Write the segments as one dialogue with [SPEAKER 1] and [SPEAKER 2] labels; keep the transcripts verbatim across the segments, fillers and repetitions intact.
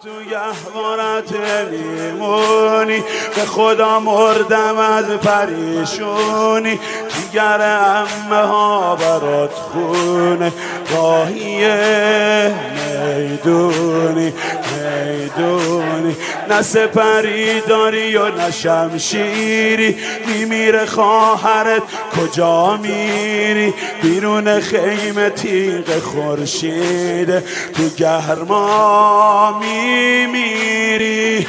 [SPEAKER 1] تو گهوارت میمونی، به خدا مردم از پریشونی. جگر عمه ها برات خونه، راهیه میدونی میدونی. نه سپری داری و نه شمشیری، میمیره خواهرت کجا میری؟ بیرون خیمه تیغ خورشید، تو گرما میمیری.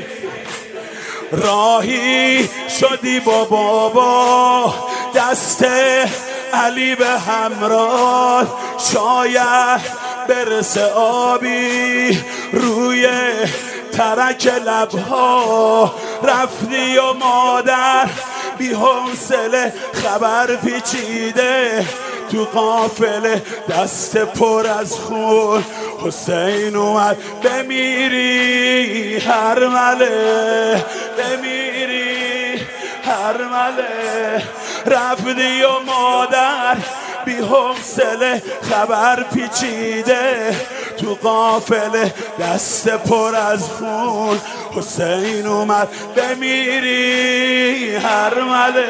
[SPEAKER 1] راهی شدی با بابا، دست علی به همراه، شاید برسه آبی روی ترک لبها. رفتی و مادر بی حوصله خبر پیچیده، تو قافله دست پر از خون. حسین اومد بمیری هر مله، بمیری هر مله. رفتی و مادر بی حوصله خبر پیچیده، تو قافله دست پر از خون. حسین اومد بمیری هر مله.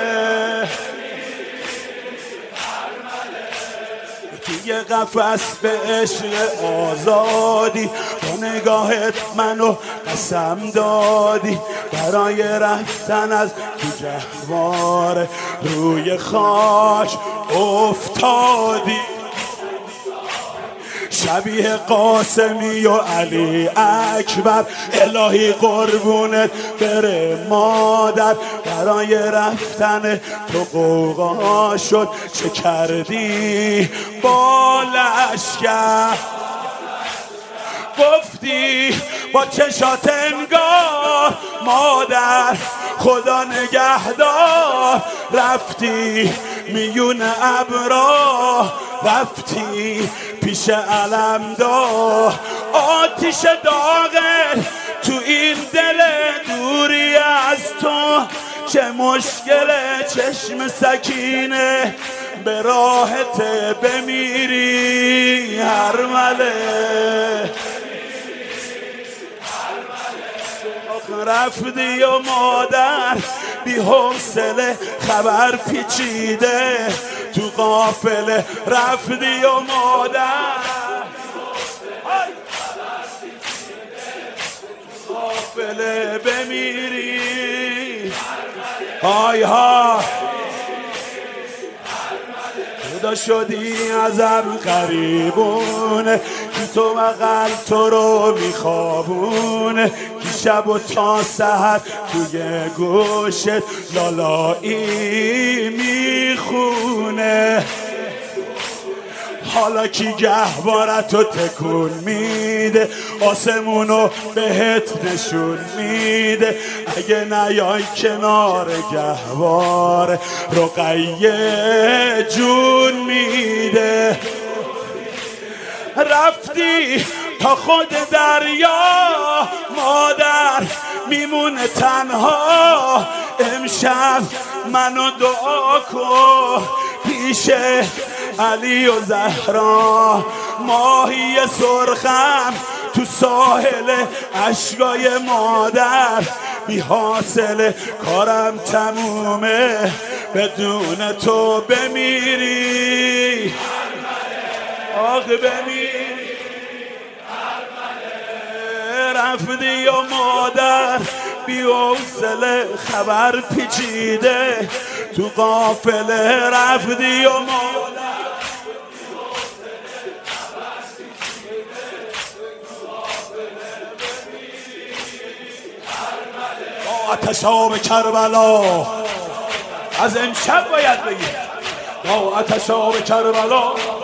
[SPEAKER 1] توی قفس به عشق آزادی، با نگاهت منو قسم دادی. برای رفتن از تو جهواره روی خاک افتادی. شبیه قاسمی و علی اکبر، الهی قربونت بره مادر. برای رفتن تو قوقا شد، چه کردی با لشکر؟ گفتی با چشات انگار مادر خدا نگهدار. رفتی میون ابرا، رفتی پیش علمدار. آتیش داغه تو این دل، دوری از تو چه مشکله. چشم سکینه به راحت بمیری هر مله. رفتی و مادر بی حوصله خبر پیچیده، تو قافله رفتی و مادر قافله بمیری. های ها جدا شدی ازم قریبونه، کی تو بغل تو رو میخوابونه. کی شب و تا سحر توی گوشت لالایی میخونه. حالا کی گهوارتو تکون میده، آسمونو بهت نشون میده. اگه نیای کنار گهواره، رقیه جون میده. رفتی تا خود دریا، مادر میمونه تنها. امشب منو دعا کن پیش علی و زهرا. ماهی سرخم تو ساحل اشکای مادر، بی حاصله کارم تمومه، بدون تو بمیری آخ بمیری. رفتی و مادر بی حوصله خبر پیچیده، تو قافله رفتی و مادر آتش آب کربلا از امشب باید بگی. آتش آب کربلا